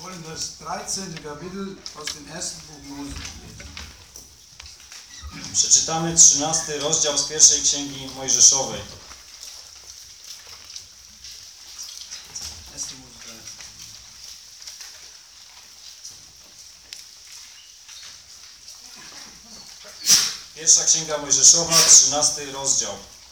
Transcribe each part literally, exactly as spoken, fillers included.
wollen das dreizehnte Kapitel aus dem ersten Buch Mose lesen. Przeczytamy trzynasty rozdział z pierwszej księgi Mojżeszowej. erster Mose dreizehn. Pierwsza księga Mojżeszowa, trzynasty rozdział.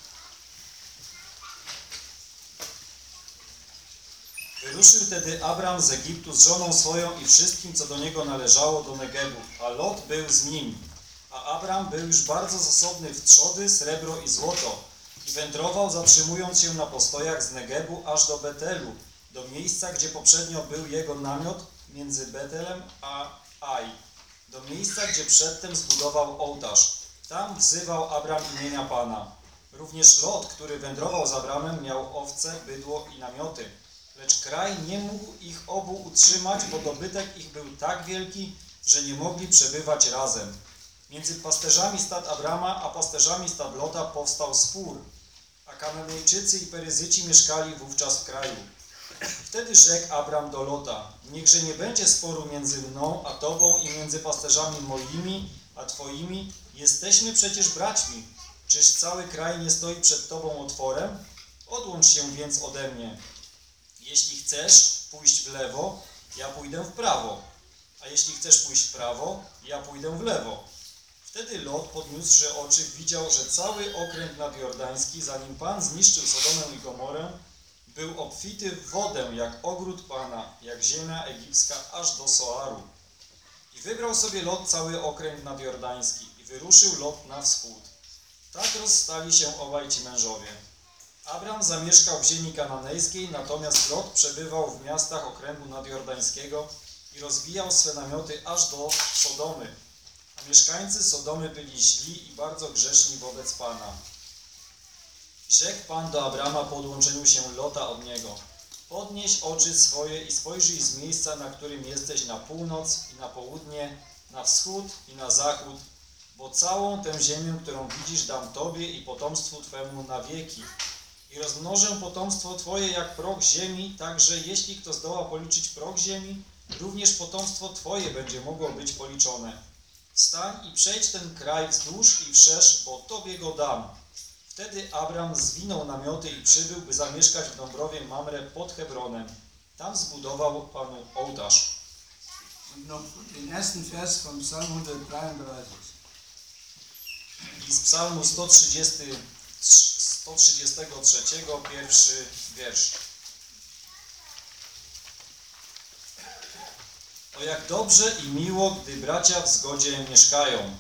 Wyruszył wtedy Abram z Egiptu z żoną swoją i wszystkim, co do niego należało, do Negebu, a Lot był z nim. A Abram był już bardzo zasobny w trzody, srebro i złoto i wędrował, zatrzymując się na postojach z Negebu aż do Betelu, do miejsca, gdzie poprzednio był jego namiot między Betelem a Aj, do miejsca, gdzie przedtem zbudował ołtarz. Tam wzywał Abram imienia Pana. Również Lot, który wędrował z Abramem, miał owce, bydło i namioty. Lecz kraj nie mógł ich obu utrzymać, bo dobytek ich był tak wielki, że nie mogli przebywać razem. Między pasterzami stad Abrama a pasterzami stad Lota powstał spór, a Kananejczycy i Peryzyci mieszkali wówczas w kraju. Wtedy rzekł Abram do Lota: niechże nie będzie sporu między mną a tobą i między pasterzami moimi a twoimi. Jesteśmy przecież braćmi. Czyż cały kraj nie stoi przed tobą otworem? Odłącz się więc ode mnie. Jeśli chcesz pójść w lewo, ja pójdę w prawo. A jeśli chcesz pójść w prawo, ja pójdę w lewo. Wtedy Lot, podniósłszy oczy, widział, że cały okręt nadjordański, zanim Pan zniszczył Sodomę i Gomorę, był obfity w wodę, jak ogród Pana, jak ziemia egipska, aż do Soaru. I wybrał sobie Lot cały okręt nadjordański i wyruszył Lot na wschód. Tak rozstali się obaj ci mężowie. Abram zamieszkał w ziemi kananejskiej, natomiast Lot przebywał w miastach okręgu nadjordańskiego i rozwijał swe namioty aż do Sodomy. A mieszkańcy Sodomy byli źli i bardzo grzeszni wobec Pana. Rzekł Pan do Abrama po odłączeniu się Lota od niego: podnieś oczy swoje i spojrzyj z miejsca, na którym jesteś, na północ i na południe, na wschód i na zachód, bo całą tę ziemię, którą widzisz, dam Tobie i potomstwu Twemu na wieki. I rozmnożę potomstwo Twoje jak proch ziemi, tak że jeśli kto zdoła policzyć proch ziemi, również potomstwo Twoje będzie mogło być policzone. Wstań i przejdź ten kraj wzdłuż i wszerz, bo Tobie go dam. Wtedy Abram zwinął namioty i przybył, by zamieszkać w Dąbrowie Mamre pod Hebronem. Tam zbudował Panu ołtarz. Und noch den ersten Vers vom Psalm hundertdreiunddreißig. I z psalmu sto trzydziestego trzeciego, pierwszy wiersz. O jak dobrze i miło, gdy bracia w zgodzie mieszkają.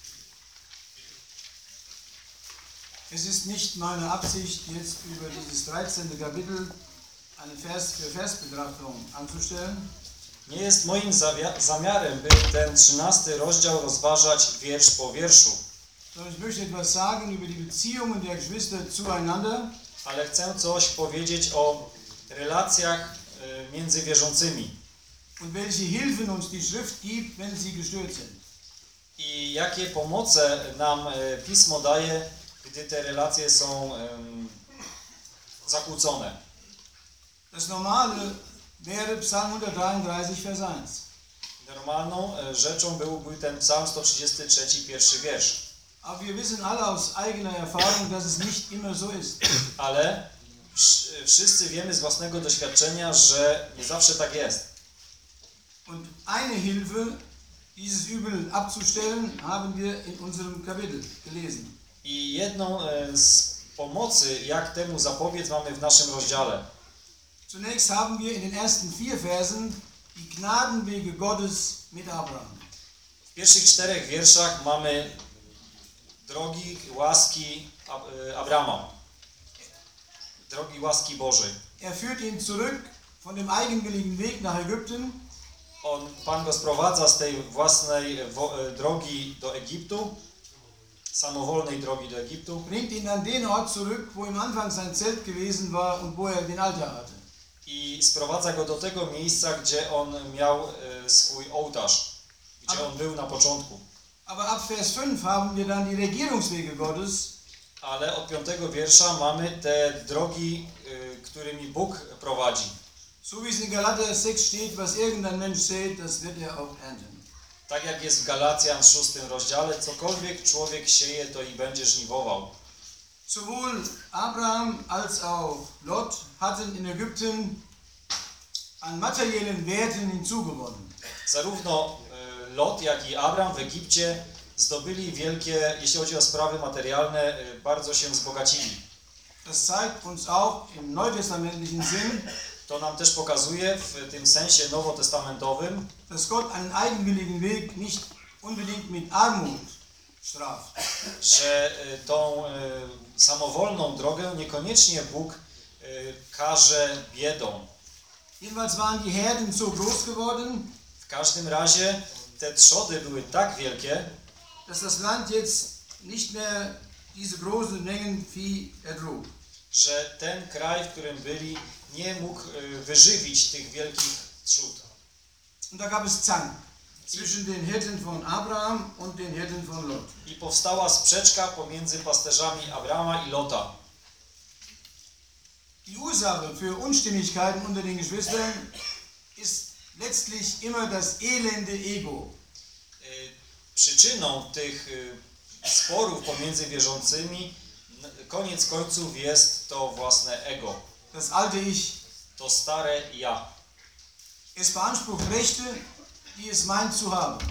Es ist nicht meine Absicht, jetzt über dieses dreizehnte Kapitel eine Vers-für-Vers-Betrachtung anzustellen. Nie jest moim zamiarem, by ten trzynasty rozdział rozważać wiersz po wierszu. Sondern ich möchte etwas sagen über die Beziehungen der Geschwister zueinander. Ale chcę coś powiedzieć o relacjach między wierzącymi. Und welche Hilfen uns die Schrift gibt, wenn sie gestört sind. I jakie pomoce nam Pismo daje, gdy te relacje są um, zakłócone. Das normale wäre Psalm hundertdreiunddreißig, Vers eins. Normalną rzeczą byłby ten Psalm sto trzydziesty trzeci, pierwszy wiersz. Aber wir wissen alle aus eigener Erfahrung, dass es nicht immer so ist. Ale wszyscy wiemy z własnego doświadczenia, że nie zawsze tak jest. Und eine Hilfe, dieses Übel abzustellen, haben wir in unserem Kapitel gelesen. I jedną z pomocy, jak temu zapobiec, mamy w naszym rozdziale. Zunächst haben wir in den ersten vier Versen die Gnadenwege Gottes mit Abraham. W pierwszych czterech wierszach mamy drogi łaski Abrama, drogi łaski Bożej. Er führt ihn zurück von dem eigenwilligen Weg nach Ägypten. On, Pan go sprowadza z tej własnej drogi do Egiptu, samowolnej drogi do Egiptu. Bringt ihn an den Ort zurück, wo im Anfang sein Zelt gewesen war und wo er den Altar hatte. I sprowadza go do tego miejsca, gdzie on miał e, swój ołtarz, gdzie aber, on był na początku. Aber ab Vers fünf haben wir dann die Regierungswege Gottes. Ale od piątego wiersza mamy te drogi, e, którymi Bóg prowadzi. So wie es in Galater sechs steht, was irgendein Mensch sät, das wird er auch ernten. Tak jak jest w Galacjan szóstym rozdziale, cokolwiek człowiek sieje, to i będzie żniwował. Sowohl Abraham als auch Lot hatten in Ägypten an materiellen Werten hinzugewonnen. Zarówno y, Lot, jak i Abram w Egipcie zdobyli wielkie, jeśli chodzi o sprawy materialne, y, bardzo się wzbogacili. Das zeigt uns auch im neutestamentlichen Sinn, To nam też pokazuje w tym sensie nowotestamentowym, dass Gott einen eigenwilligen Weg nicht unbedingt mit Armut straft. że y, tą y, samowolną drogę niekoniecznie Bóg y, karze biedą. Jedenfalls waren die Herden so groß geworden, W każdym razie te trzody były tak wielkie, dass das Land jetzt nicht mehr diese großen Mengen Vieh ertrug. że ten kraj, w którym byli, nie mógł y, wyżywić tych wielkich trzód. Und da gab es Zank zwischen den Hirten von Abraham und den Hirten von Lot. I powstała sprzeczka pomiędzy pasterzami Abrama i Lota. Die Ursache für Unstimmigkeiten unter den Geschwistern ist letztlich immer das elende Ego. Y, Przyczyną tych y, sporów pomiędzy wierzącymi n- koniec końców jest to własne ego, Das alte Ich. to stare ja. Es beansprucht Rechte, die es meint zu haben.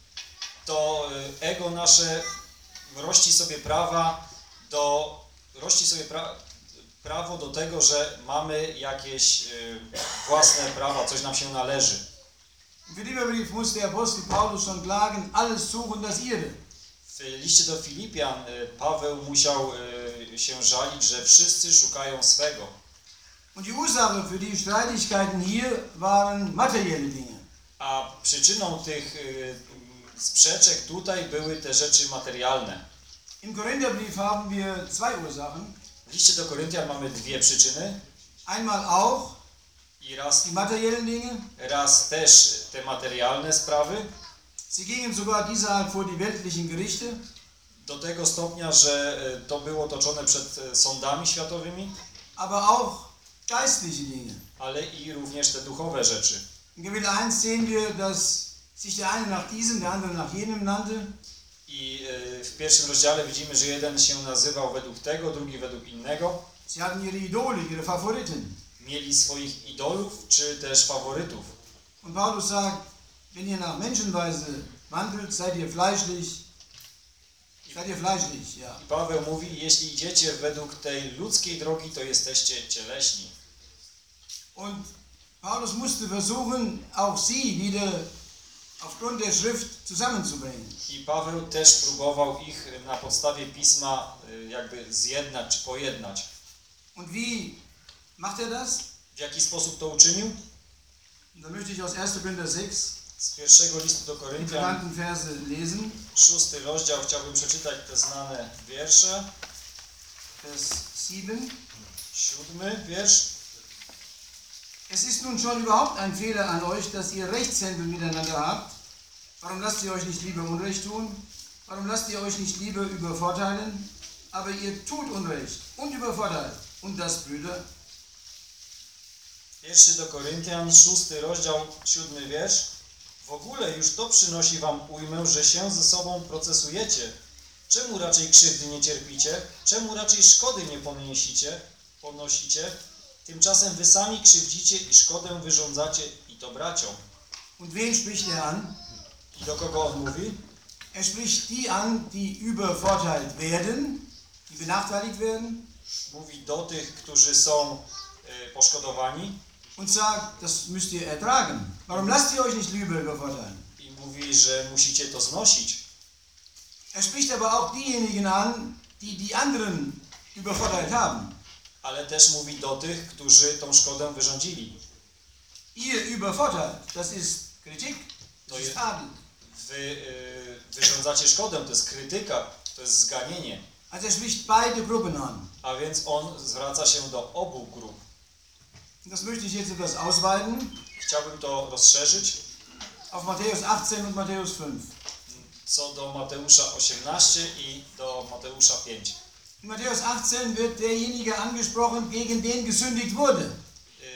To y, ego nasze rości sobie prawa do, rości sobie pra, prawo do tego, że mamy jakieś y, własne prawa, coś nam się należy. Im Philipperbrief muss der Apostel Paulus schon klagen, alles suchen das ihre. W liście do Filipian y, Paweł musiał y, się żalić, że wszyscy szukają swego. Und die Ursache für die Streitigkeiten hier waren materielle Dinge. A przyczyną tych y, sprzeczek tutaj były te rzeczy materialne. Im Korintherbrief haben wir zwei Ursachen. W liście do Koryntian mamy dwie przyczyny. Einmal auch I raz, die materiellen Dinge. raz też te materialne sprawy, Sie gingen sogar diesmal vor die weltlichen Gerichte. do tego stopnia, że y, to było toczone przed y, sądami światowymi, Aber auch geistliche Dinge. ale i również te duchowe rzeczy. In Kapitel eins sehen wir, dass sich der eine nach diesem, der andere nach jenem nannte. I y, w pierwszym rozdziale widzimy, że jeden się nazywał według tego, drugi według innego. Sie hatten ihre Idole, ihre Favoriten. Mieli swoich idolów, czy też faworytów. Und Paulus sagt, wenn ihr nach Menschenweise wandelt, seid ihr fleischlich. Seid ihr fleischlich, ja. I Paweł mówi, jeśli idziecie według tej ludzkiej drogi, to jesteście cieleśni. Und Paulus musste versuchen, auch sie wieder aufgrund der Schrift zusammenzubringen. I Paweł też próbował ich na podstawie Pisma y, jakby zjednać, czy pojednać. Und wie macht er das? W jaki sposób to uczynił? Und da möchte ich aus erster Korinther sechs Z pierwszego listu do die Koryntian, bekannten Verse lesen. szósty rozdział, chciałbym przeczytać te znane wiersze. Vers sieben. Siódmy wiersz. Es ist nun schon überhaupt ein Fehler an euch, dass ihr Rechtshändel miteinander habt. Warum lasst ihr euch nicht lieber Unrecht tun? Warum lasst ihr euch nicht lieber übervorteilen? Aber ihr tut Unrecht und übervorteilt. Und das, Brüder, Pierwszy do Koryntian, szósty rozdział, siódmy wiersz. W ogóle już to przynosi wam ujmę, że się ze sobą procesujecie. Czemu raczej krzywdy nie cierpicie? Czemu raczej szkody nie ponosicie? ponosicie? Tymczasem wy sami krzywdzicie i szkodę wyrządzacie, i to braciom. und wen spricht er an? I do kogo on mówi? Er spricht die an, die übervorteilt werden, die benachteiligt werden, Mówi do tych, którzy są y, poszkodowani, und sagt, das müsst ihr ertragen. Warum lasst ihr euch nicht lieber übervorteilen? i mówi, że musicie to znosić. Er spricht aber auch diejenigen an, die die anderen übervorteilt haben. Ale też mówi do tych, którzy tą szkodę wyrządzili. Ihr übervorteilt, das ist Kritik, das ist Tadel. Wy y, wyrządzacie szkodę, to jest krytyka, to jest zganienie. Also er spricht beide Gruppen an. A więc on zwraca się do obu grup. Das möchte ich jetzt etwas ausweiten Chciałbym to rozszerzyć auf Matthäus achtzehn und Matthäus fünf. co do Mateusza osiemnaście i do Mateusza pięć. In Matthäus achtzehn wird derjenige angesprochen, gegen den gesündigt wurde. Y,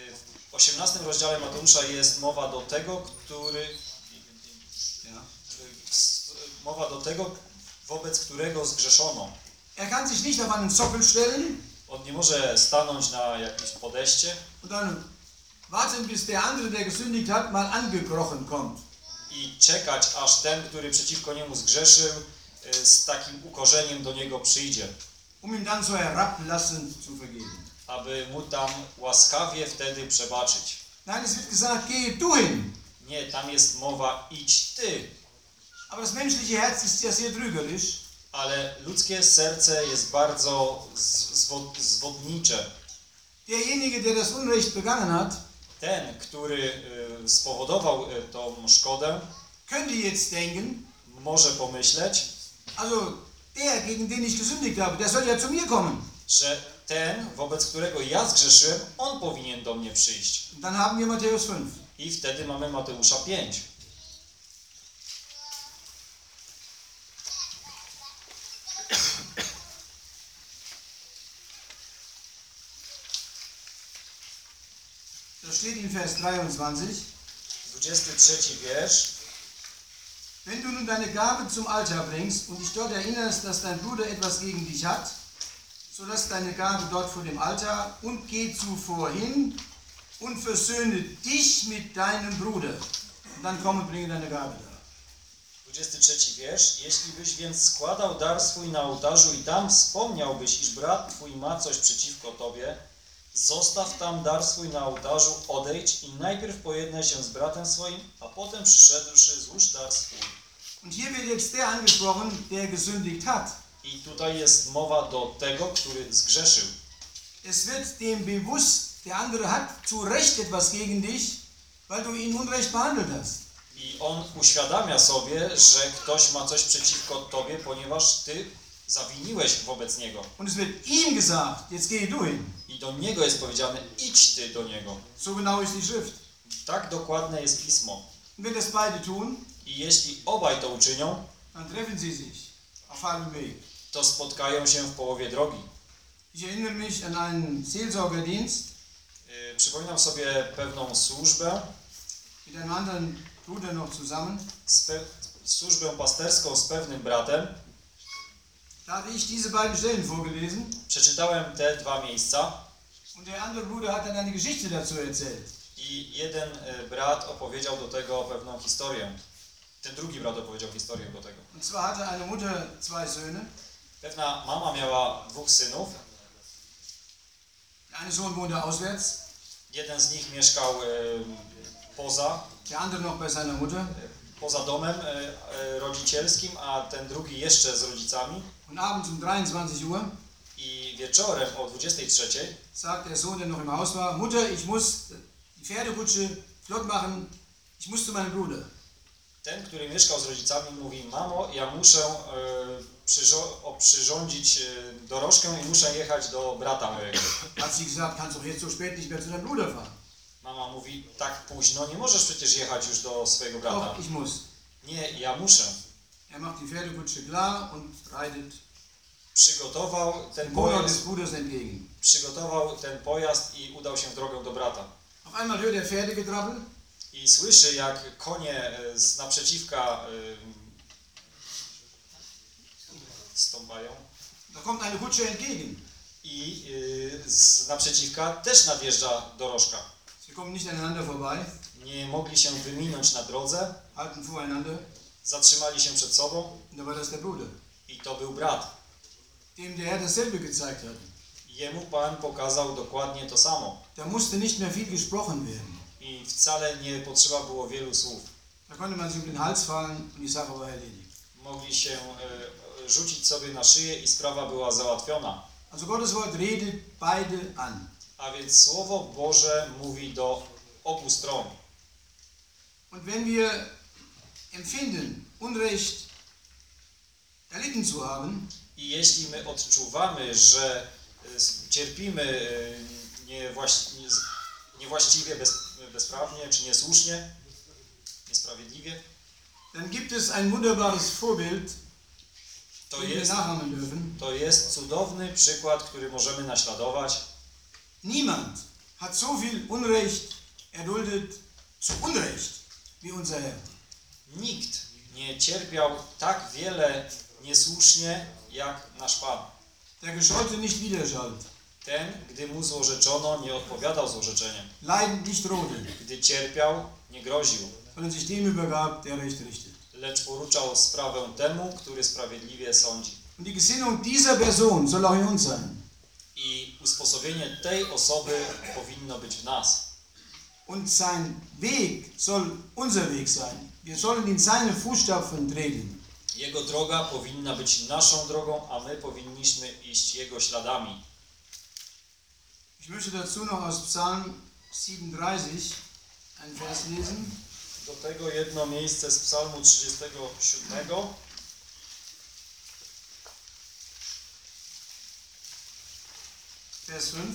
W osiemnastym rozdziale Mateusza jest mowa do tego, który... Ja. Mowa do tego, wobec którego zgrzeszono. Er kann sich nicht auf einen Sockel stellen On nie może stanąć na jakimś podejście und dann warten, bis der andere, der gesündigt hat, mal angekrochen kommt. i czekać, aż ten, który przeciwko niemu zgrzeszył, y, z takim ukorzeniem do niego przyjdzie, Um ihm dann so herablassend zu vergeben. aby mu tam łaskawie wtedy przebaczyć. Nein, es wird gesagt, gehe du hin. Nie, tam jest mowa idź ty, Aber das menschliche Herz ist ja sehr trügerisch. ale ludzkie serce jest bardzo z- zwo- zwodnicze. Derjenige, der das Unrecht begangen hat, Ten, który y, spowodował y, tą szkodę, könnte jetzt denken, może pomyśleć, also der, gegen den ich gesündigt habe, der soll ja zu mir kommen. że ten, wobec którego ja zgrzeszyłem, on powinien do mnie przyjść. Und dann haben wir Matthäus fünf. I wtedy mamy Mateusza pięć. Da steht in Vers dreiundzwanzig, dwudziesty trzeci wiersz. wenn du nun deine Gabe zum Altar bringst und dich dort erinnerst, dass dein Bruder etwas gegen dich hat, so lass deine Gabe dort vor dem Altar und geh zuvor hin und versöhne dich mit deinem Bruder. Und dann komm und bringe deine Gabe da. dwudziesty trzeci wiersz. Jeśli byś więc składał dar swój na ołtarzu i tam wspomniałbyś, iż brat twój ma coś przeciwko tobie, zostaw tam dar swój na ołtarzu, odejdź i najpierw pojednaj się z bratem swoim, a potem przyszedłszy złóż dar swój. Und hier wird jetzt der angesprochen, der gesündigt hat. I tutaj jest mowa do tego, który zgrzeszył. Es wird dem bewusst, der andere hat zu Recht etwas gegen dich, weil du ihn unrecht behandelt hast. I on uświadamia sobie, że ktoś ma coś przeciwko tobie, ponieważ ty zawiniłeś wobec niego. Und es wird ihm gesagt, jetzt geh du hin. I do niego jest powiedziane, idź ty do niego. So genau ist die Schrift. Tak dokładne jest Pismo. Und wenn das beide tun, I jeśli obaj to uczynią, dann treffen sie sich auf halbem Weg. to spotkają się w połowie drogi. Ich erinnere mich an einen Seelsorgerdienst Yy, przypominam sobie pewną służbę, mit einem anderen Bruder noch zusammen. z pe- służbę pasterską z pewnym bratem. Da hatte ich diese beiden Stellen vorgelesen Przeczytałem te dwa miejsca und der andere Bruder hat dann eine Geschichte dazu erzählt. i jeden y, brat opowiedział do tego pewną historię. Ten drugi brat opowiedział historię do tego. Und zwar hatte eine Mutter zwei Söhne. Pewna mama miała dwóch synów. Der eine Sohn wohnte auswärts, Jeden z nich mieszkał y, poza, der andere noch bei seiner Mutter. poza domem y, y, rodzicielskim, a ten drugi jeszcze z rodzicami. Und abends um dreiundzwanzig Uhr I wieczorem o dwudziestej trzeciej sagt der Sohn, der noch im Haus war, Mutter, ich muss die Pferdekutsche flott machen, ich muss zu meinem Bruder. ten, który mieszkał z rodzicami, mówi: mamo, ja muszę y, przyrzo- o, przyrządzić y, dorożkę i muszę jechać do brata mojego. Hat sie gesagt, kannst doch jetzt so spät nicht mehr zu deinem Bruder fahren. Mama mówi: tak późno nie możesz przecież jechać już do swojego brata. Doch, ich muss. Nie, ja muszę. Er macht die Pferdekutsche klar und reitet Przygotował ten dem Wohnort des pojazd, Bruders entgegen. przygotował ten pojazd i udał się w drogę do brata. Auf einmal hört er Pferdegetrappel I słyszy, jak konie y, z naprzeciwka y, stąpają. da kommt eine Kutsche entgegen. I y, z naprzeciwka też nadjeżdża dorożka. Sie kommen nicht aneinander vorbei, Nie mogli się wyminąć na drodze, halten voreinander zatrzymali się przed sobą und da war das der Bruder, i to był brat. dem der Herr dasselbe gezeigt hat. Jemu Pan pokazał dokładnie to samo Da musste nicht mehr viel gesprochen werden. i wcale nie potrzeba było wielu słów. Da konnte man sich um den Hals fallen und die Sache war erledigt. Mogli się y, rzucić sobie na szyję i sprawa była załatwiona. Also Gottes Wort redet beide an. A więc Słowo Boże mówi do obu stron. Und wenn wir empfinden, Unrecht erlitten zu haben, I jeśli my odczuwamy, że y, cierpimy y, niewłaś- nie- niewłaściwie, bez, bezprawnie czy niesłusznie, niesprawiedliwie, dann gibt es ein wunderbares Vorbild, to dem wir jest, nachahmen dürfen. to jest cudowny przykład, który możemy naśladować. Niemand hat so viel Unrecht er duldet zu Unrecht wie unser Herr. Nikt nie cierpiał tak wiele niesłusznie jak nasz Pan. Der Gescheute nicht widerschallt, Ten, gdy mu złorzeczono, nie odpowiadał złorzeczeniem. leidend nicht drohte, Gdy cierpiał, nie groził, sondern sich dem übergab, der Recht richtet. lecz poruczał sprawę temu, który sprawiedliwie sądzi. Und die Gesinnung dieser Person soll auch in uns sein. I usposobienie tej osoby powinno być w nas. Und sein Weg soll unser Weg sein. Wir sollen in seine Fußstapfen treten. Jego droga powinna być naszą drogą, a my powinniśmy iść Jego śladami. Ich möchte dazu noch aus Psalm siebenunddreißig einen Vers lesen. Do tego jedno miejsce z Psalmu trzydziestego siódmego. Vers fünf.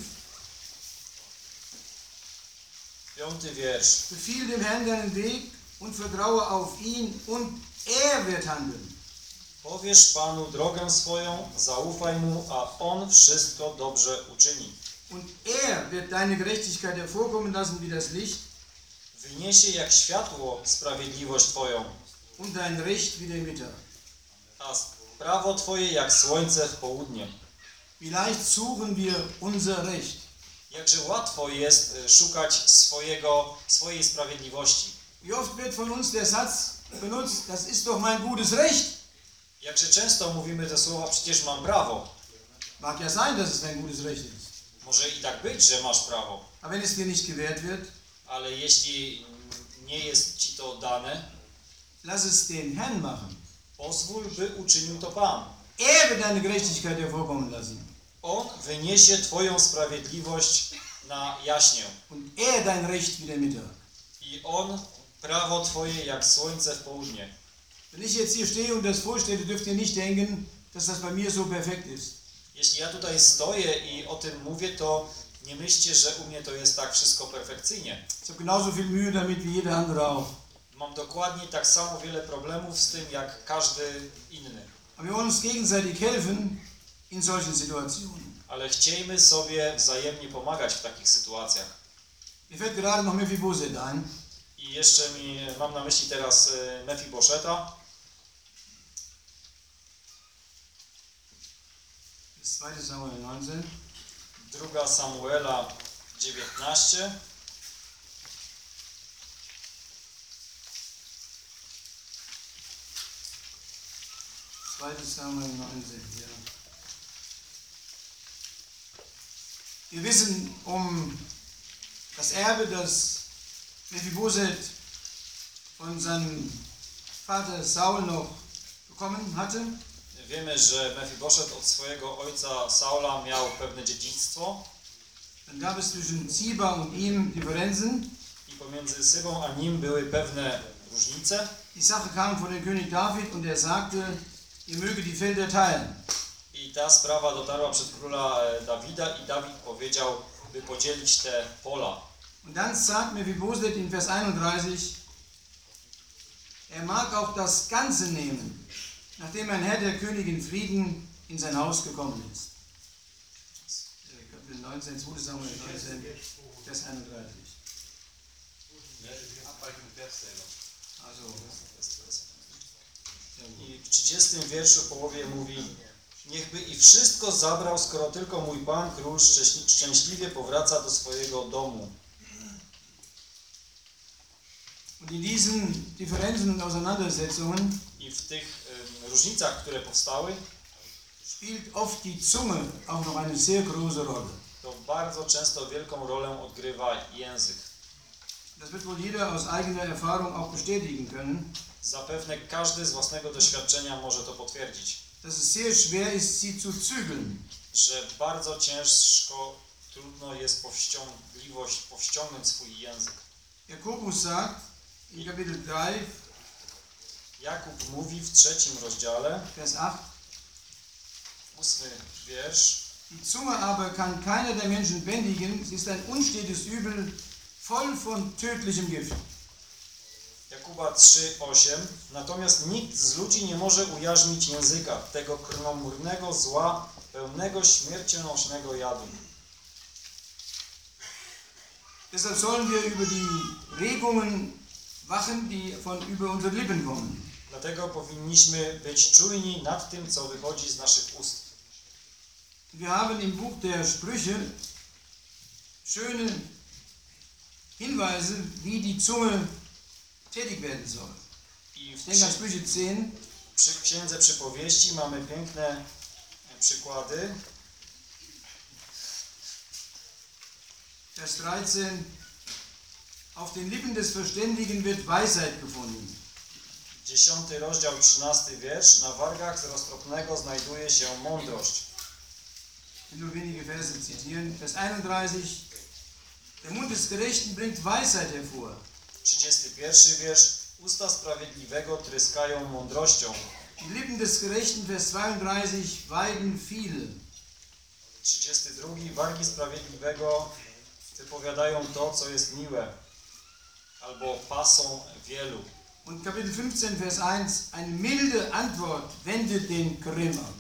Piąty wiersz. Befiehl dem Herrn deinen Weg und vertraue auf ihn und er wird handeln. Powierz Panu drogę swoją, zaufaj Mu, a On wszystko dobrze uczyni. Und er wird deine Gerechtigkeit hervorkommen lassen wie das Licht Wyniesie jak światło sprawiedliwość Twoją, und dein Recht wie der Mittag. a prawo Twoje jak słońce w południe. Wie leicht suchen wir unser Recht. Jakże łatwo jest y, szukać swojego, swojej sprawiedliwości. Wie oft wird von uns der Satz benutzt, das ist doch mein gutes Recht. Jakże często mówimy te słowa, przecież mam prawo. Mag ja sein, dass es dein gutes Recht ist. Może i tak być, że masz prawo, Aber wenn es dir nicht gewährt wird, ale jeśli nie jest Ci to dane, lass es den Herrn machen. pozwól, by uczynił to Pan. Er wird deine Gerechtigkeit hervorkommen lassen. On wyniesie Twoją sprawiedliwość na jaśnię Und er dein Recht wie der Mittag. i On prawo Twoje jak słońce w południe. Wenn ich jetzt hier stehe und das vorstelle, dürft ihr nicht denken, dass das bei mir so perfekt ist. Jeśli ja tutaj stoję i o tym mówię, to nie myślcie, że u mnie to jest tak wszystko perfekcyjnie. Ich habe genauso viel Mühe damit wie jeder andere auch. Mam dokładnie tak samo wiele problemów z tym, jak każdy inny. Aber wir wollen uns gegenseitig helfen in solchen Situationen. Ale chciejmy sobie wzajemnie pomagać w takich sytuacjach. Mir fällt gerade noch Mephibosheth ein. I jeszcze mi, mam na myśli teraz y, Mefiboszeta. Das zweite Samuel neunzehn. Druga Samuela dziewiętnaście. zweite Samuel neunzehn, ja. Wir wissen um das Erbe, das Mephibosheth von seinem Vater Saul noch bekommen hatte. Wiemy, że Mefiboszet od swojego ojca Saula miał pewne dziedzictwo. Dann gab es zwischen Ziba und ihm Differenzen. I pomiędzy Sybą a nim były pewne różnice. Die Sache kam von dem König David und er sagte, ihr möge die Felder teilen. I ta sprawa dotarła przed króla Dawida i Dawid powiedział, by podzielić te pola. Und dann sagt Mephibosheth in Vers einunddreißig, er mag auch das Ganze nehmen, nachdem ein Herr der König in Frieden in sein Haus gekommen ist. Kapitel neunzehn, zweite Samuel neunzehn, Vers einunddreißig. Also, I w trzydziestym wierszu w połowie mówi: niechby i wszystko zabrał, skoro tylko mój Pan Król szczęśliwie powraca do swojego domu. Und in diesen Differenzen und Auseinandersetzungen I w tych y, różnicach, które powstały, spielt oft die Zunge auch noch eine sehr große Rolle. to bardzo często wielką rolę odgrywa język. Das wird wohl jeder aus eigener Erfahrung auch bestätigen können, Zapewne każdy z własnego doświadczenia może to potwierdzić, dass es sehr schwer ist, sie zu zügeln. że bardzo ciężko, trudno jest powściągliwość, powściągnąć swój język. Jakobus sagt in Kapitel drei, Jakub mówi w trzecim rozdziale, Vers acht, ósmy wiersz: die Zunge aber kann keiner der Menschen bändigen, sie ist ein unstetes Übel, voll von tödlichem Gift. Jakuba trzy osiem. Natomiast nikt z ludzi nie może ujarzmić języka, tego krnąbrnego zła, pełnego śmiercionośnego jadu. Deshalb sollen wir über die Regungen wachen, die von über unsere Lippen kommen. Dlatego powinniśmy być czujni nad tym, co wychodzi z naszych ust. Wir haben im Buch der Sprüche schöne Hinweise, wie die Zunge tätig werden soll. I Ich w denke an przy, Sprüche zehn, przy Księdze Przypowieści mamy piękne e, przykłady. Vers dreizehn. Auf den Lippen des Verständigen wird Weisheit gefunden. Dziesiąty rozdział, trzynasty wiersz. Na wargach z roztropnego znajduje się mądrość. Ich will nur wenige Verse zitieren. Vers einunddreißig. Der Mund des Gerechten bringt Weisheit hervor. trzydziesty pierwszy wiersz. Usta sprawiedliwego tryskają mądrością. Die Lippen des Gerechten, Vers zweiunddreißig, weiden viel. trzydziesty drugi. Wargi sprawiedliwego wypowiadają to, co jest miłe, albo pasą wielu. Und Kapitel fünfzehn, Vers eins, eine milde Antwort wendet den Grimm ab.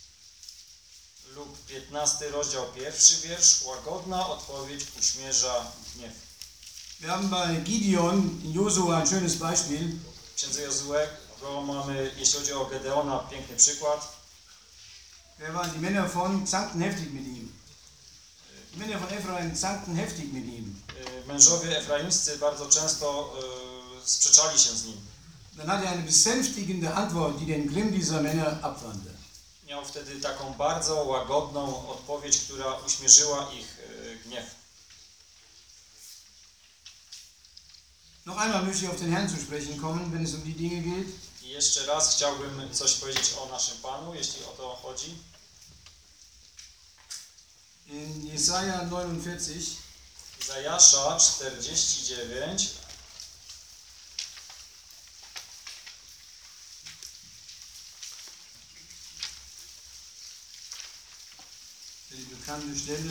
Lub piętnasty rozdział, pierwszy wiersz. Łagodna odpowiedź uśmierza gniew. Wir haben bei Gideon in Josua ein schönes Beispiel. W księdze Jozuego mamy, jeśli chodzi o Gedeona, piękny przykład. Wer waren die Männer von zankten heftig mit ihm? Die Männer von Ephraim zankten heftig mit ihm. Y, Mężowie efraimscy bardzo często y, sprzeczali się z nim. Dann hat er eine besänftigende Antwort, die den Grimm dieser Männer abwandte. Miał wtedy taką bardzo łagodną odpowiedź, która uśmierzyła ich y, gniew. Noch einmal möchte ich auf den Herrn zu sprechen kommen, wenn es um die Dinge geht. I jeszcze raz chciałbym coś powiedzieć o naszym Panu, jeśli o to chodzi. In Jesaja neunundvierzig, Izajasza czterdzieści dziewięć. die bekannte Stelle,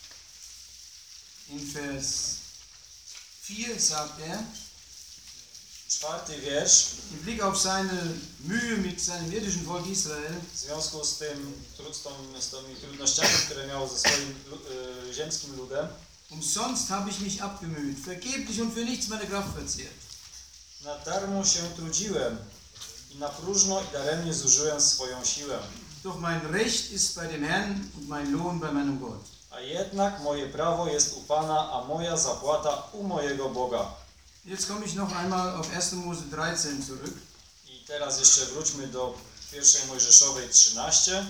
in Vers vier sagt er, Czwarty wiersz. im Blick auf seine Mühe mit seinem irdischen Volk Israel, W związku z tym, z, tą, z tymi trudnościami, które miał ze swoim y, ziemskim ludem, umsonst habe ich mich abgemüht, vergeblich und für nichts meine Kraft verzehrt. na darmo się trudziłem i na próżno i daremnie zużyłem swoją siłę. Doch mein Recht ist bei dem Herrn und mein Lohn bei meinem Gott. A jednak moje prawo jest u Pana, a moja zapłata u mojego Boga. Jetzt komme ich noch einmal auf erster Mose dreizehn zurück. I teraz jeszcze wróćmy do pierwszej Mojżeszowej trzynaście.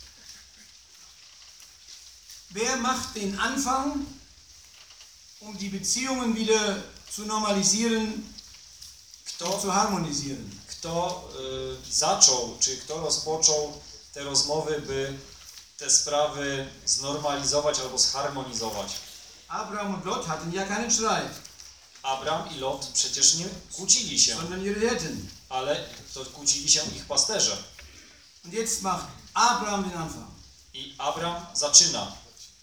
Wer macht den Anfang, um die Beziehungen wieder zu normalisieren, Kto, zu harmonisieren? kto y, zaczął, czy kto rozpoczął te rozmowy, by te sprawy znormalizować albo zharmonizować? Abraham und Lot hatten ja keinen Streit, Abram i Lot przecież nie kłócili się, sondern ihre Hirten. ale to kłócili się ich pasterze. Und jetzt macht Abraham den Anfang. I Abram zaczyna.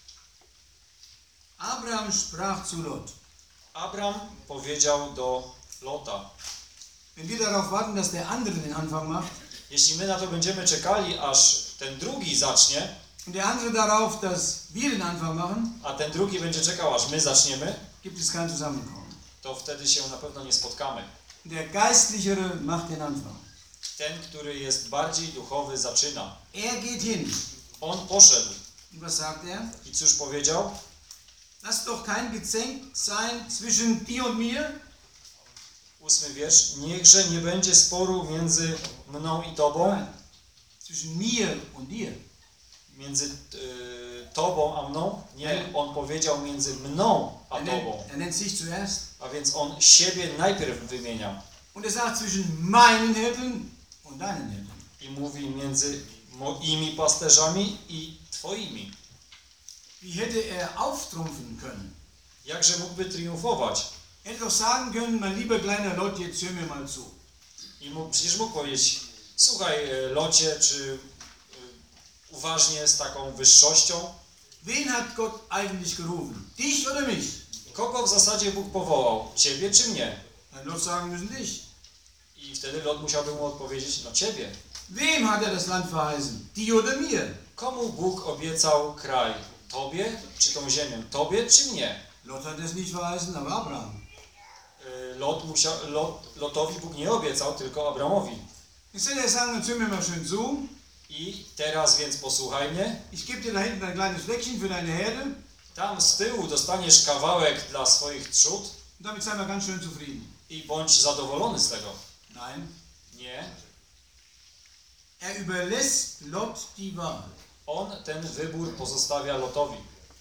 Abraham sprach zu Lot. Abram powiedział do Lota: Wenn wir darauf warten, dass der andere den Anfang macht, jeśli my na to będziemy czekali, aż ten drugi zacznie, und der andere darauf, dass wir den Anfang machen, a ten drugi będzie czekał, aż my zaczniemy, gibt es kein Zusammenkommen. to wtedy się na pewno nie spotkamy. Der Geistlichere macht den Anfang. Ten, który jest bardziej duchowy, zaczyna. Er geht hin. On poszedł. Und was sagt er? I cóż powiedział? Lass doch kein Gezänk sein zwischen dir und mir. Ósmy wiersz. Niechże nie będzie sporu między mną i tobą, Nein. Zwischen mir und dir. między y, tobą a mną. Nie, on powiedział między mną a Er tobą. nennt, er nennt sich zuerst. A więc on siebie najpierw wymienia. Und er sagt zwischen meinen Hirten und deinen Hirten. I mówi między moimi pasterzami i twoimi. Wie hätte er auftrumpfen können? Jakże mógłby triumfować? Er hätte doch sagen können, mein lieber kleiner Lot, jetzt hör mir mal zu. I mógł, przecież mógł powiedzieć: słuchaj, e, Locie, czy e, uważnie, z taką wyższością, Wen hat Gott eigentlich gerufen? Dich oder mich? kogo w zasadzie Bóg powołał? Ciebie czy mnie? Dann Lot sagen müssen, dich. I wtedy Lot musiałby mu odpowiedzieć: no ciebie. Wem hat er das Land verheißen? Dir oder mir? Komu Bóg obiecał kraj? Tobie czy tą ziemię? Tobie czy mnie? Lot hat es nicht verheißen, aber Abraham. Y, Lot musiał, Lot, Lotowi Bóg nie obiecał, tylko Abramowi. Jetzt will er sagen, jetzt hör mir mal schön zu. I teraz więc posłuchaj mnie. Ich gebe dir da hinten ein kleines Fleckchen für deine Herde. Tam z tyłu dostaniesz kawałek dla swoich trzód Und damit sei mal ganz schön zufrieden. i bądź zadowolony z tego. Nein. Nie. Er überlässt Lot die Wahl. On ten wybór pozostawia Lotowi.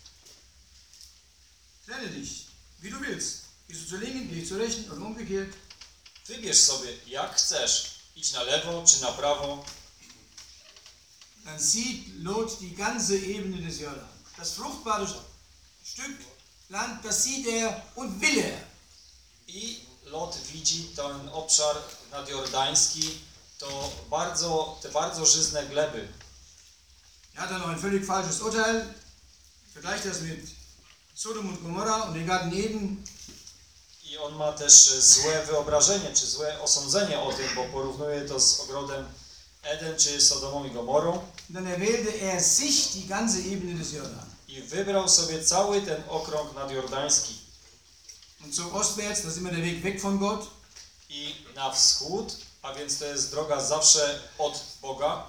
Trenne dich, wie du willst. Gehst du zur Linken, geh zur Rechten und umgekehrt. Wybierz sobie jak chcesz. Idź na lewo czy na prawo. Dann sieht Lot die ganze Ebene des Jordan. Das fruchtbare Stück Land, das sieht er und will er. I Lot widzi ten obszar nadjordański, to bardzo, te bardzo żyzne gleby. Er hat dann noch ein völlig falsches Urteil. Vergleicht das mit Sodom und Gomorra und den Garten Eden. I on ma też złe wyobrażenie, czy złe osądzenie o tym, bo porównuje to z ogrodem Eden, czy Sodomą i Gomorą. Und dann erwählte er sich die ganze Ebene des Jordan. I wybrał sobie cały ten okrąg nadjordański. Und so ostwärts, das ist immer der Weg weg von Gott. I na wschód, a więc to jest droga zawsze od Boga.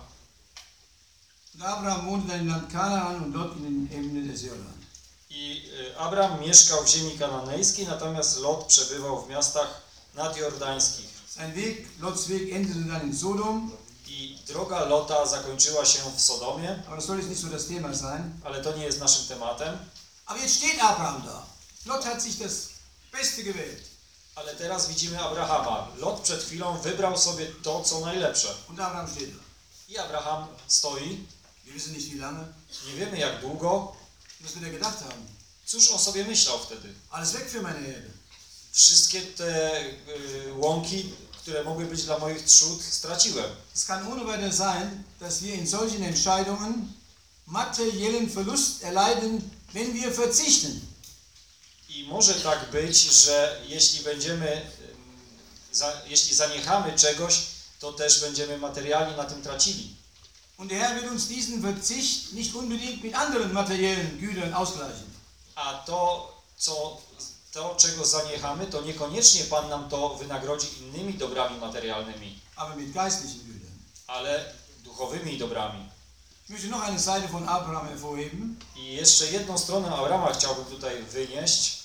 Und Abraham wohnte dann im Land Kanaan und dort in den Ebenen des Jordan. I Abram mieszkał w ziemi kananejskiej, natomiast Lot przebywał w miastach nadjordańskich. Sein Weg, Lots Weg endete dann in Sodom. I droga Lota zakończyła się w Sodomie, Aber das soll jetzt nicht so das Thema sein. ale to nie jest naszym tematem. Aber jetzt steht Abraham da. Lot hat sich das Beste gewählt. Ale teraz widzimy Abrahama. Lot przed chwilą wybrał sobie to, co najlepsze. Und Abraham steht da. I Abraham stoi, Wir wissen nicht wie lange. nie wiemy jak długo. Was wird er gedacht haben? Cóż on sobie myślał wtedy? Alles weg für meine Herde. Wszystkie te y, łąki, które mogły być dla moich trzód, straciłem. Es kann ohne weiter sein, dass wir in solchen Entscheidungen materiellen Verlust erleiden, wenn wir verzichten. I może tak być, że jeśli będziemy, ym, za, jeśli zaniechamy czegoś, to też będziemy materialnie na tym tracili. Und der Herr wird uns diesen Verzicht nicht unbedingt mit anderen materiellen Gütern ausgleichen. A to, co, to, czego zaniechamy, to niekoniecznie Pan nam to wynagrodzi innymi dobrami materialnymi, Aber mit geistlichen Gütern. ale duchowymi dobrami. Ich möchte noch eine Seite von Abraham hervorheben. I jeszcze jedną stronę Abrama chciałbym tutaj wynieść.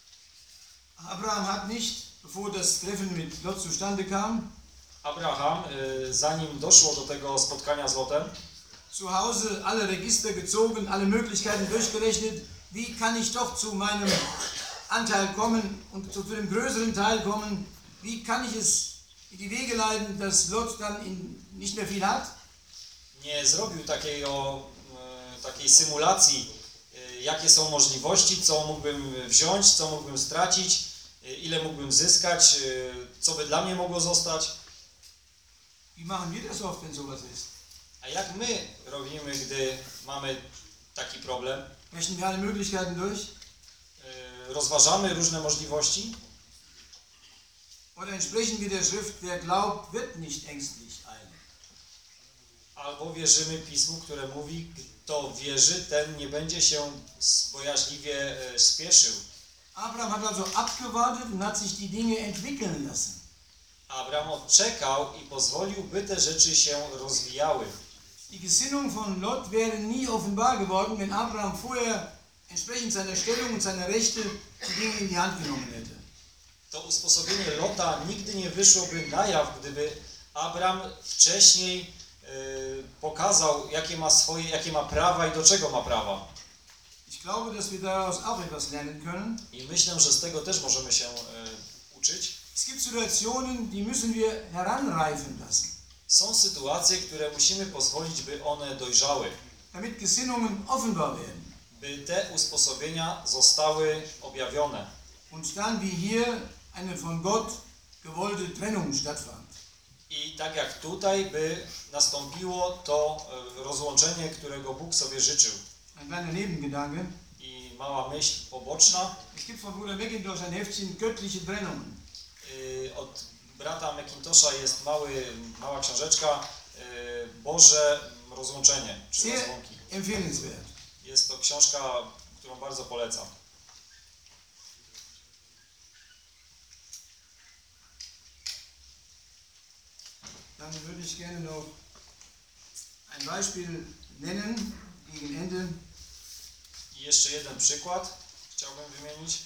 Abraham hat nicht, bevor das Treffen mit Lot zustande kam, Abraham, y, zanim doszło do tego spotkania z Lotem, zu Hause alle Register gezogen, alle Möglichkeiten durchgerechnet, wie kann ich doch zu meinem Anteil kommen und zu dem größeren Teil kommen, wie kann ich es in die Wege leiten, dass Lot dann in nicht mehr viel hat. nie zrobił takiego, y, takiej symulacji, y, jakie są możliwości, co mógłbym wziąć, co mógłbym stracić, y, ile mógłbym zyskać, y, co by dla mnie mogło zostać. Wie machen wir das oft, wenn sowas ist? A jak my robimy, gdy mamy taki problem? Rechnen wir alle Möglichkeiten durch? Yy, rozważamy różne możliwości? Oder entsprechen wir der Schrift, wer glaubt, wird nicht ängstlich eilen? Albo wierzymy Pismu, które mówi, kto wierzy, ten nie będzie się bojaźliwie e, spieszył. Abraham hat also abgewartet und hat sich die Dinge entwickeln lassen. Abraham odczekał i pozwolił, by te rzeczy się rozwijały. Die Gesinnung von Lot wäre nie offenbar geworden, wenn Abraham vorher entsprechend seiner Stellung und seiner Rechte die Dinge in die Hand genommen hätte. To usposobienie Lota nigdy nie wyszłoby na jaw, gdyby Abraham wcześniej e, pokazał, jakie ma swoje, jakie ma prawa i do czego ma prawa. Ich glaube, dass wir daraus auch etwas lernen können. I myślę, że z tego też możemy się e, uczyć. Es gibt Situationen, die müssen wir heranreifen lassen, Są sytuacje, które musimy pozwolić, by one dojrzały, damit Gesinnungen offenbar werden. by te usposobienia zostały objawione. Und dann wie hier eine von Gott gewollte Trennung stattfand. I tak jak tutaj, by nastąpiło to e, rozłączenie, którego Bóg sobie życzył. Ein kleiner Nebengedanke. I mała myśl poboczna. Es gibt von Bruder McIntosh ein Heftchen Göttliche Trennungen. Y, od brata McIntosha jest mały, mała książeczka y, Boże rozłączenie, czy Sehr rozłąki. empfehlenswert. Jest to książka, którą bardzo polecam. Dann würde ich gerne noch ein Beispiel nennen gegen Ende. I jeszcze jeden przykład chciałbym wymienić.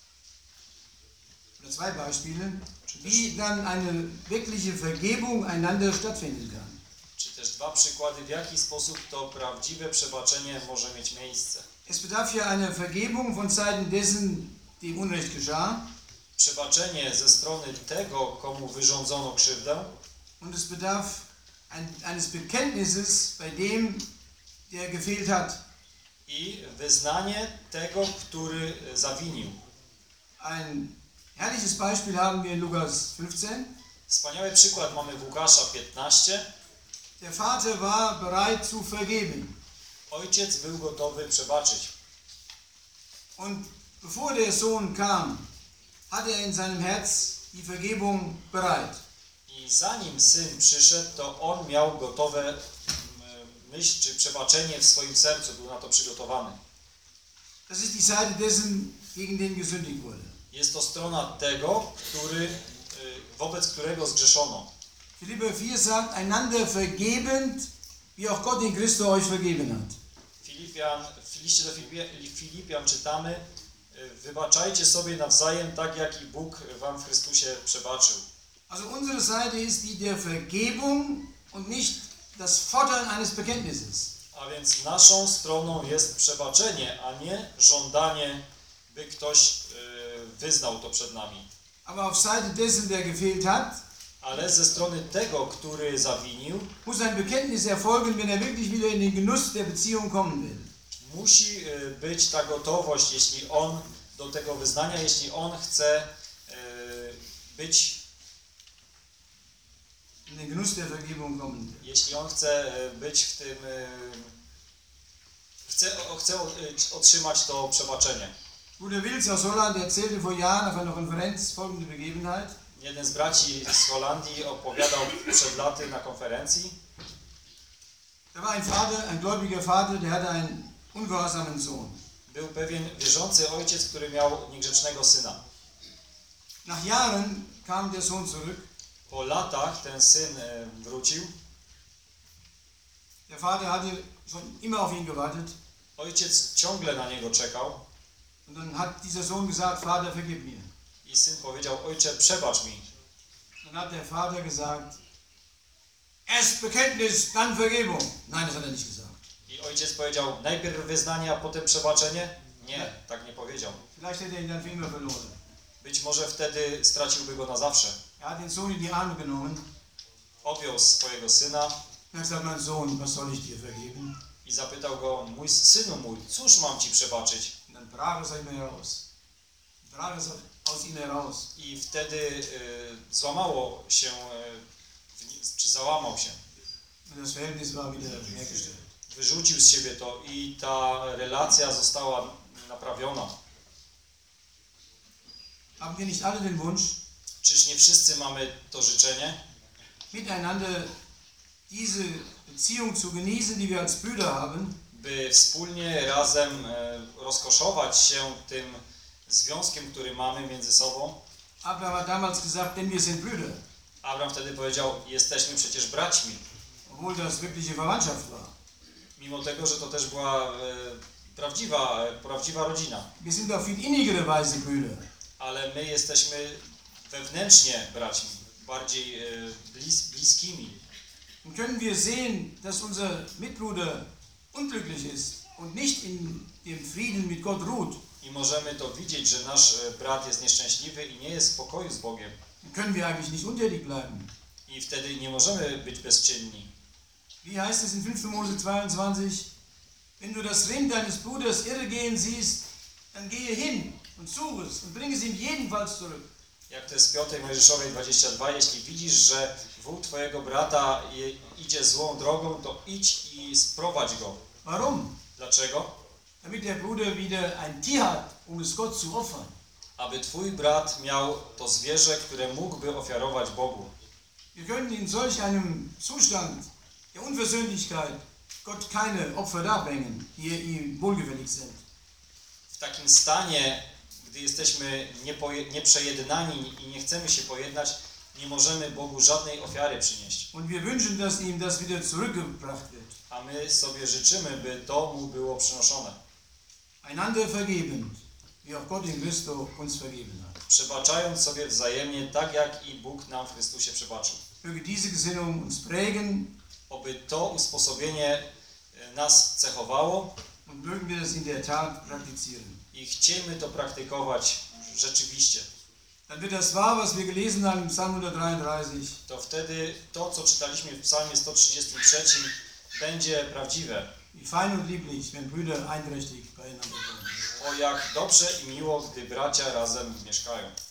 Oder zwei Beispiele, wie dann eine wirkliche Vergebung einander stattfinden kann. Czy też dwa przykłady, w jaki sposób to prawdziwe przebaczenie może mieć miejsce. Es bedarf hier einer Vergebung von Seiten dessen, dem Unrecht geschah. Przebaczenie ze strony tego, komu wyrządzono krzywdę. Und es bedarf ein, eines Bekenntnisses bei dem, der gefehlt hat. I wyznanie tego, który zawinił. Ein herrliches Beispiel haben wir in Lukas fünfzehn. Wspaniały przykład mamy w Łukasza piętnaście. Der Vater war bereit zu vergeben. Ojciec był gotowy przebaczyć. Und bevor der Sohn kam, hatte er in seinem Herz die Vergebung bereit. I zanim syn przyszedł, to on miał gotowe myśl czy przebaczenie w swoim sercu, był na to przygotowany. Das ist die Seite dessen, gegen den gesündigt wurde. Jest to strona tego, który, wobec którego zgrzeszono. Philipper vier sagt, einander vergebend, wie auch Gott in Christus euch vergeben hat. Filipian, w liście do Filipian czytamy, wybaczajcie sobie nawzajem tak, jak i Bóg wam w Chrystusie przebaczył. Also unsere Seite ist die der Vergebung und nicht das Fordern eines Bekenntnisses. A więc naszą stroną jest przebaczenie, a nie żądanie, by ktoś wyznał to przed nami. Aber auf Seite dessen, der gefehlt hat, ale ze strony tego, który zawinił, muss ein Bekenntnis erfolgen, wenn er wirklich wieder in den Genuss der Beziehung kommen will. Musi być ta gotowość, jeśli on do tego wyznania, jeśli on chce być in den Genuss der Vergebung kommen will. Jeśli on chce być w tym, chce, chce otrzymać to przebaczenie. Bruder Wilz aus Holland erzählte vor Jahren auf einer Konferenz folgende Begebenheit. Jeden z braci z Holandii opowiadał przed laty na konferencji. Da war ein Vater, ein gläubiger Vater, der hatte einen ungehorsamen Sohn. Był pewien wierzący ojciec, który miał niegrzecznego syna. Nach Jahren kam der Sohn zurück. Po latach ten syn wrócił. Der Vater hatte schon immer auf ihn gewartet. Ojciec ciągle na niego czekał. Und dann hat dieser Sohn gesagt, Vater, vergib mir. I syn powiedział, ojcze, przebacz mi. Dann hat der Vater gesagt, erst Bekenntnis, dann Vergebung. Nein, das hat er nicht gesagt. I ojciec powiedział, najpierw wyznanie, a potem przebaczenie? Nie, tak nie powiedział. Vielleicht hätte er ihn dann für immer verloren. Być może wtedy straciłby go na zawsze. Er hat den Sohn in die Arme genommen. Objął swojego syna. Er hat gesagt, mein Sohn, was soll ich dir vergeben? I zapytał go, mój synu mój, cóż mam ci przebaczyć? Und dann brach es aus ihm heraus. Brach es aus ihm heraus. I wtedy y, złamało się, y, czy załamał się. Und das Verhältnis war wieder hergestellt. Wyrzucił z siebie to i ta relacja została naprawiona. Haben wir nicht alle den Wunsch, Czyż nie wszyscy mamy to życzenie? miteinander diese Beziehung zu genießen, die wir als Brüder haben, By wspólnie razem e, rozkoszować się tym związkiem, który mamy między sobą. Abraham hat damals gesagt, denn wir sind Brüder, Abraham wtedy powiedział, jesteśmy przecież braćmi. obwohl das wirkliche Verwandtschaft war. Mimo tego, że to też była e, prawdziwa, e, prawdziwa rodzina. Wir sind auf viel innigere Weise Brüder. Ale my jesteśmy wewnętrznie braćmi, bardziej e, blis, bliskimi. Und können wir sehen, dass unser Mitbruder unglücklich ist und nicht in dem Frieden mit Gott ruht, I możemy to widzieć, że nasz e, brat jest nieszczęśliwy i nie jest w pokoju z Bogiem. dann können wir eigentlich nicht untätig bleiben. I wtedy nie możemy być bezczynni. Wie heißt es in fünfter Mose zweiundzwanzig? Wenn du das Rind deines Bruders irregehen siehst, dann gehe hin und suche es und bring es ihm jedenfalls zurück. Jak to jest w piątej Mojżeszowej dwadzieścia dwa, jeśli widzisz, że wół twojego brata je, idzie złą drogą, to idź i sprowadź go. Warum? Dlaczego? Damit der Bruder wieder ein Tier hat, um es Gott zu opfern. Aby twój brat miał to zwierzę, które mógłby ofiarować Bogu. Wir können in solch einem Zustand der Unversöhnlichkeit Gott keine Opfer darbringen, die ihm wohlgefällig sind. W takim stanie, gdy jesteśmy niepoje, nieprzejednani i nie chcemy się pojednać, nie możemy Bogu żadnej ofiary przynieść. Und wir wünschen, dass ihm das wieder zurückgebracht wird. A my sobie życzymy, by to mu było przynoszone. Einander vergebend, wie auch Gott in Christo uns vergeben hat. Przebaczając sobie wzajemnie, tak jak i Bóg nam w Chrystusie przebaczył. Möge diese Gesinnung uns prägen Oby to usposobienie nas cechowało und mögen wir das in der Tat praktizieren. i chciejmy to praktykować rzeczywiście. Dann wird das wahr, was wir gelesen haben im Psalm hundertdreiunddreißig. To wtedy to, co czytaliśmy w Psalmie sto trzydziestym trzecim, będzie prawdziwe. Wie fein und lieblich, wenn Brüder einträchtig beieinander wohnen. O jak dobrze i miło, gdy bracia razem mieszkają.